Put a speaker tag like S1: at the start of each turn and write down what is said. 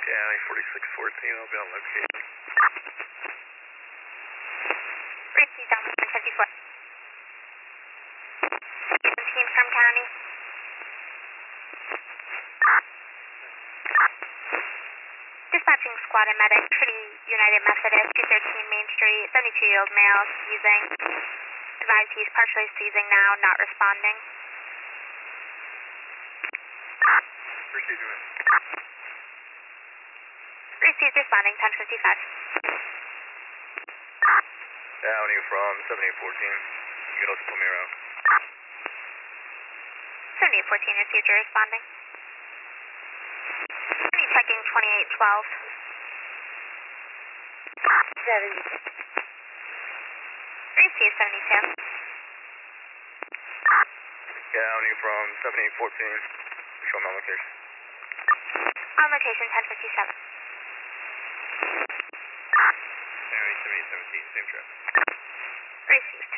S1: County 4614, I'll be on location.
S2: Receive down 54. 17 from County. Dispatching squad and medic, Trinity United Methodist, 213 Main Street, 72-year-old male, seizing. Advised he's partially seizing now, not responding.
S1: Receiving it.
S2: Received, responding, 1055.
S1: County from 7814. You can also put me around.
S2: 7814 received, you're responding. Checking 2812.
S3: 70.
S2: Received 72.
S1: County from 7814. Show my location.
S2: On location 1057.
S1: County 7817, same trip.
S2: Received.